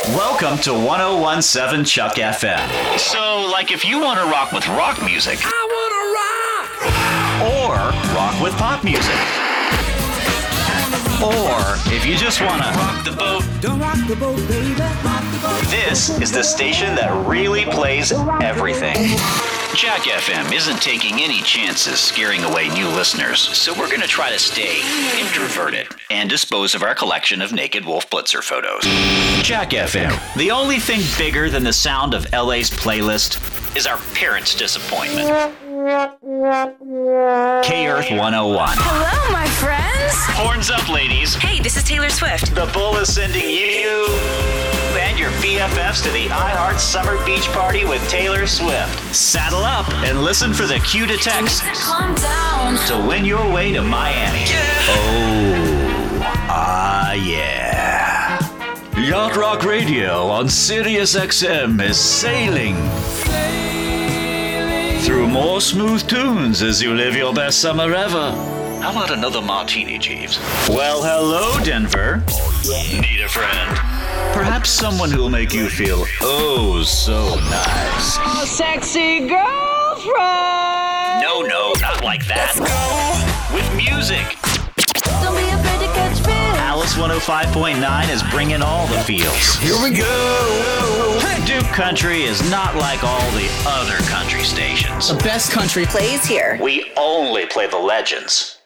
Welcome to 1017 Chuck FM. So, like if you want to rock with rock music, I wanna rock! or rock with pop music, or if you just want to rock the boat, Don't rock the boat, baby. Rock the boat. this is the station that really plays everything. Jack FM isn't taking any chances scaring away new listeners, so we're going to try to stay introverted and dispose of our collection of naked Wolf Blitzer photos. Jack FM, the only thing bigger than the sound of LA's playlist is our parents' disappointment. K-Earth 101. Hello, my friends. Horns up, ladies. Hey, this is Taylor Swift. The Bull is sending you and your BFFs to the iHeart Summer Beach Party with Taylor Swift. Saddle up and listen for the cue to text Calm down. to win your way to Miami. Yeah. Yacht Rock Radio on Sirius XM is sailing through more smooth tunes as you live your best summer ever. How about another martini, Jeeves? Well, hello, Denver. Need a friend? Perhaps someone who'll make you feel oh so nice. Oh, sexy girlfriend. No, not like that. With music. Don't be afraid to catch fish. Alice 105.9 is bringing all the feels. Here we go! Duke Country is not like all the other country stations. The best country plays here. We only play the legends.